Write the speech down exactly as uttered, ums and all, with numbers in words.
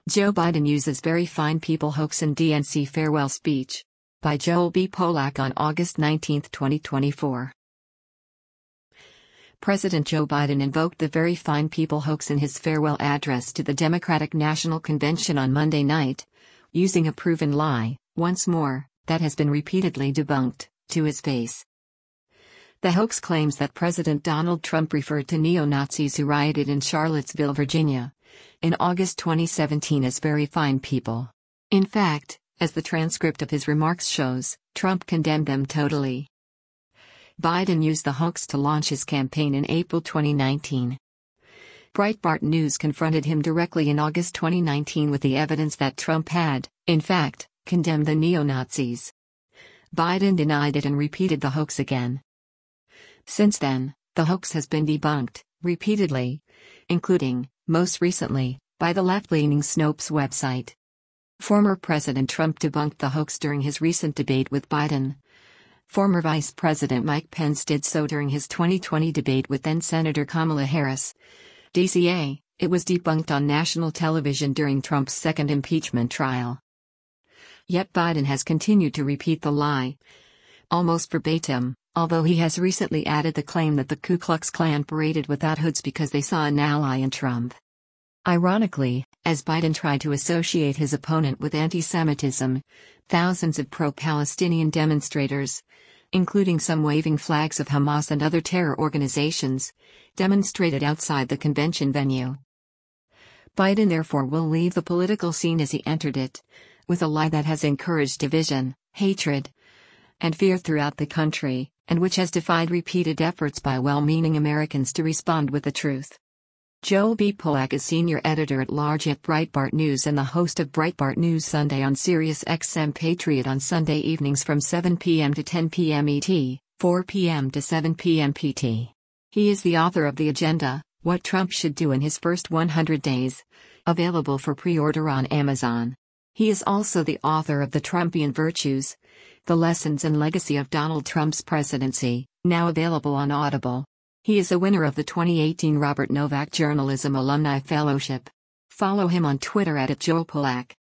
Joe Biden uses very fine people hoax in D N C farewell speech. By Joel B. Polak on August nineteenth, twenty twenty-four. President Joe Biden invoked the very fine people hoax in his farewell address to the Democratic National Convention on Monday night, using a proven lie, once more, that has been repeatedly debunked, to his face. The hoax claims that President Donald Trump referred to neo-Nazis who rioted in Charlottesville, Virginia, in August twenty seventeen as very fine people. In fact, as the transcript of his remarks shows, Trump condemned them totally. Biden used the hoax to launch his campaign in April twenty nineteen. Breitbart News confronted him directly in August twenty nineteen with the evidence that Trump had, in fact, condemned the neo-Nazis. Biden denied it and repeated the hoax again. Since then, the hoax has been debunked, repeatedly, including, most recently, by the left-leaning Snopes website. Former President Trump debunked the hoax during his recent debate with Biden. Former Vice President Mike Pence did so during his twenty twenty debate with then-Senator Kamala Harris. D C A, it was debunked on national television during Trump's second impeachment trial. Yet Biden has continued to repeat the lie, almost verbatim, although he has recently added the claim that the Ku Klux Klan paraded without hoods because they saw an ally in Trump. Ironically, as Biden tried to associate his opponent with anti-Semitism, thousands of pro-Palestinian demonstrators, including some waving flags of Hamas and other terror organizations, demonstrated outside the convention venue. Biden therefore will leave the political scene as he entered it, with a lie that has encouraged division, hatred, and fear throughout the country, and which has defied repeated efforts by well-meaning Americans to respond with the truth. Joel B. Polak is senior editor-at-large at Breitbart News and the host of Breitbart News Sunday on Sirius X M Patriot on Sunday evenings from seven p m to ten p m E T, four p m to seven p m P T. He is the author of The Agenda, What Trump Should Do in His First one hundred days, available for pre-order on Amazon. He is also the author of The Trumpian Virtues, The Lessons and Legacy of Donald Trump's Presidency, now available on Audible. He is a winner of the twenty eighteen Robert Novak Journalism Alumni Fellowship. Follow him on Twitter at Joel Polak.